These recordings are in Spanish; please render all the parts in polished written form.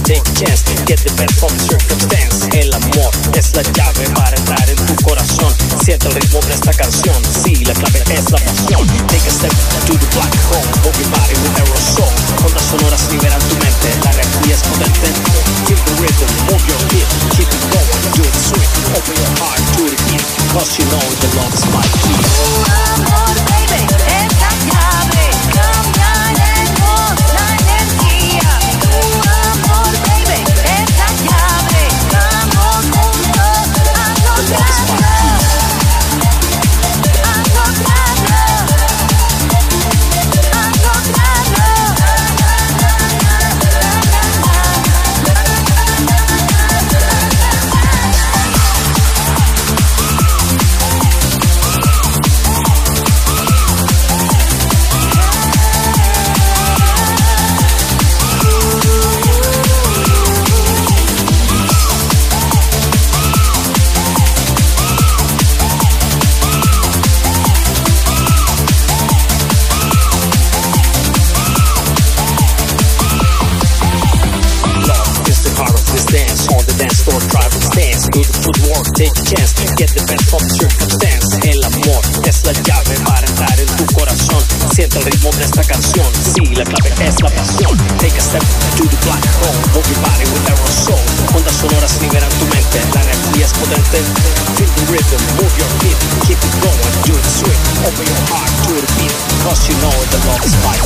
take a chance, get the best from circumstance. El amor es la llave para entrar en tu corazón. Siente el ritmo de esta canción, sí, la clave es la pasión. Take a step to the black hole, move your body with aerosol. Ondas sonoras liberan tu mente, la energía es potente. Feel the rhythm, move your feet, keep it going, do it sweet. Open your heart to the beat, cause you know the love is my key. Amor, baby, es la llave, cambiaremos la energía. Tu amor, baby, es la llave, vamos juntos a lograrlo. A lograrlo. A lograrlo. Take a chance, get the best from circumstance. El amor es la llave para entrar en tu corazón. Siente el ritmo de esta canción, sí, la clave es la pasión. Take a step to the black hole, move your body with aerosol. Ondas sonoras liberan tu mente, la energía es potente. Feel the rhythm, move your feet, keep it going, do it sweet. Open your heart to the beat, cause you know the love is my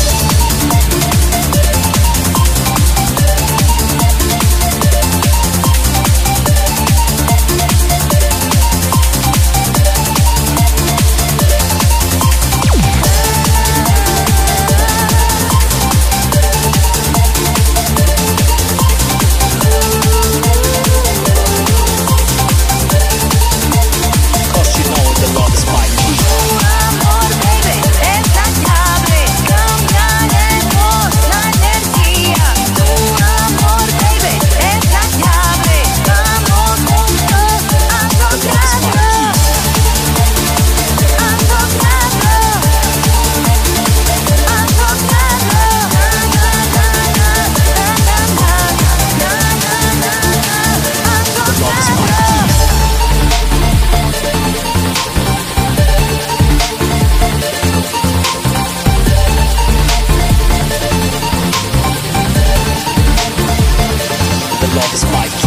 key. Love is my